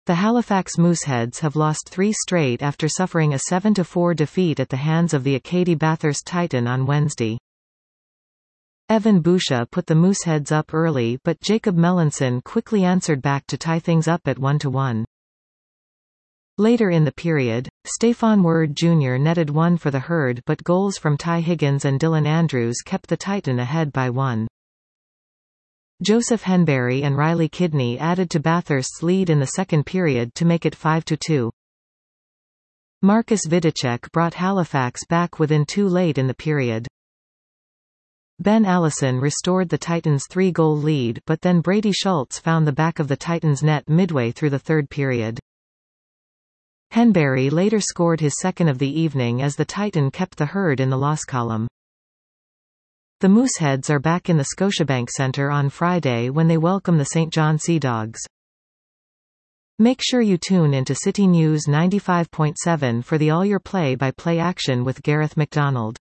The Halifax Mooseheads have lost 3 straight after suffering a 7-4 defeat at the hands of the Acadie Bathurst Titan on Wednesday. Evan Boucher put the Mooseheads up early, but Jacob Melanson quickly answered back to tie things up at 1-1. Later in the period, Stefan Word Jr. netted 1 for the Herd, but goals from Ty Higgins and Dylan Andrews kept the Titan ahead by 1. Joseph Henberry and Riley Kidney added to Bathurst's lead in the second period to make it 5-2. Marcus Vidicek brought Halifax back within 2 late in the period. Ben Allison restored the Titans' 3-goal lead, but then Brady Schultz found the back of the Titans' net midway through the third period. Henberry later scored his second of the evening as the Titan kept the Herd in the loss column. The Mooseheads are back in the Scotiabank Centre on Friday when they welcome the St. John Sea Dogs. Make sure you tune into City News 95.7 for the all-your play-by-play action with Gareth McDonald.